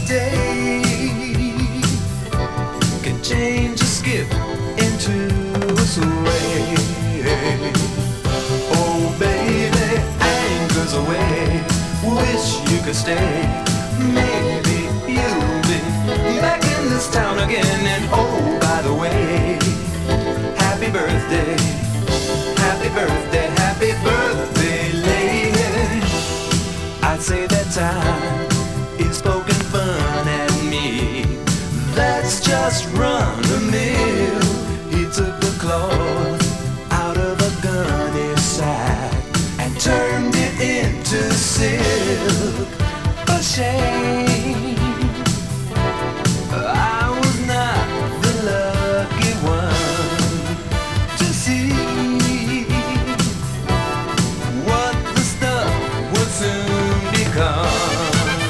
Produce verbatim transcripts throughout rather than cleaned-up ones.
birthday can change a skip into a sway. Oh baby, anchors away, wish you could stay. Maybe you'll be back in this town again. And oh, by the way, happy birthday, happy birthday, happy birthday, lady. I'd say that time is poking fun at me. That's just run the mill. He took the cloth out of a gunny sack and turned it into silk. A shame I was not the lucky one to see what the stuff would soon become.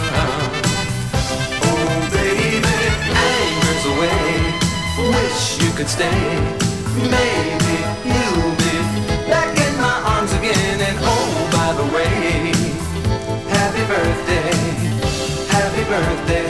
Oh baby, anchors away, wish you could stay. Maybe you'll be back in my arms again. And oh, by the way, happy birthday, happy birthday.